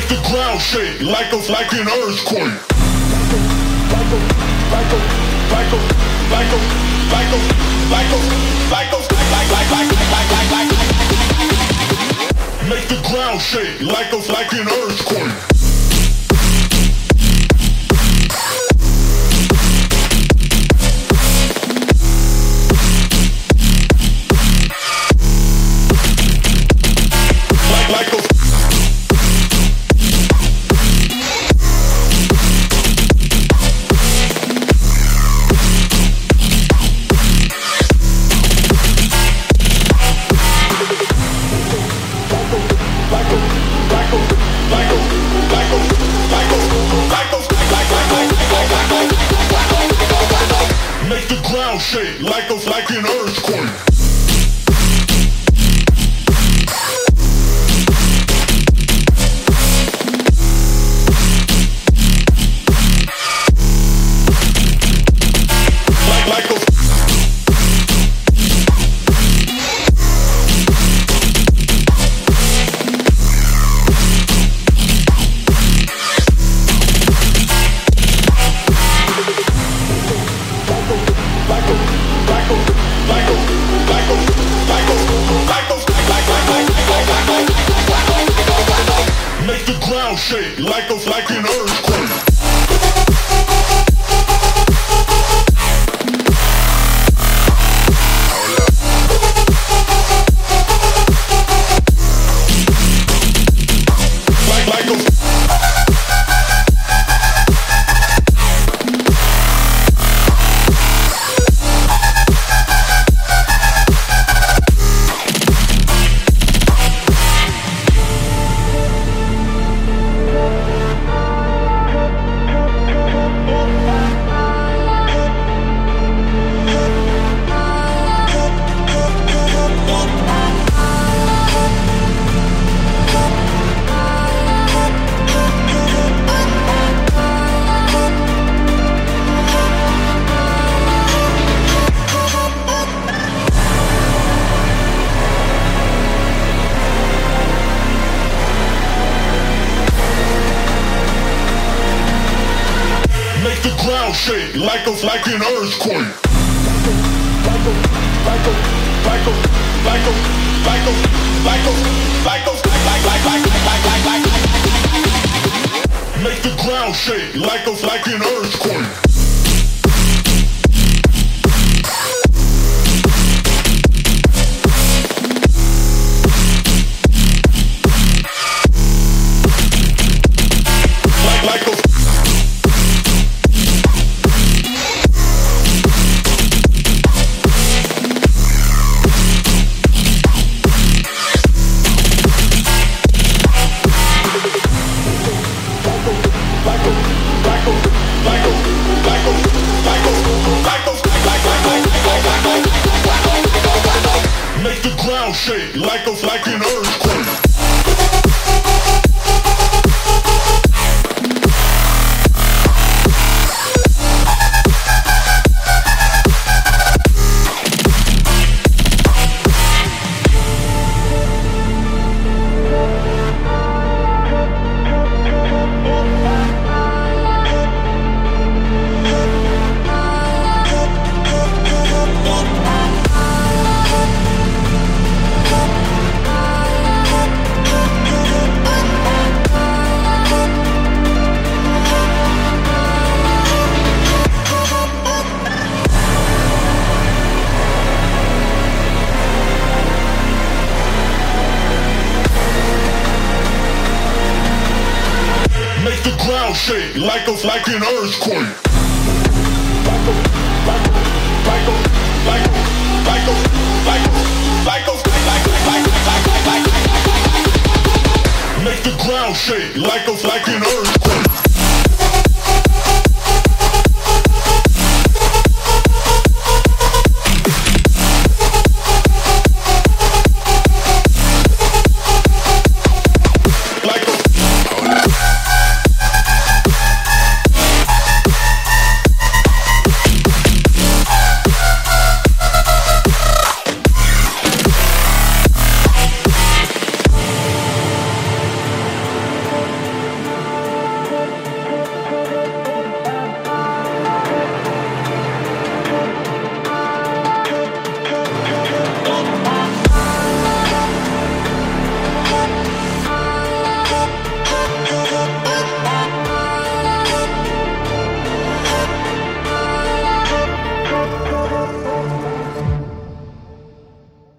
Make the ground shake like an earthquake. Make the ground shake like an earthquake. Make the ground shake like an earthquake. Make the ground shake like an earthquake. Make the ground shake like an earthquake. Make the ground shake like an earthquake. Make the ground shake like an earthquake. Make the ground shake like an earthquake. Make the ground shake like an earthquake.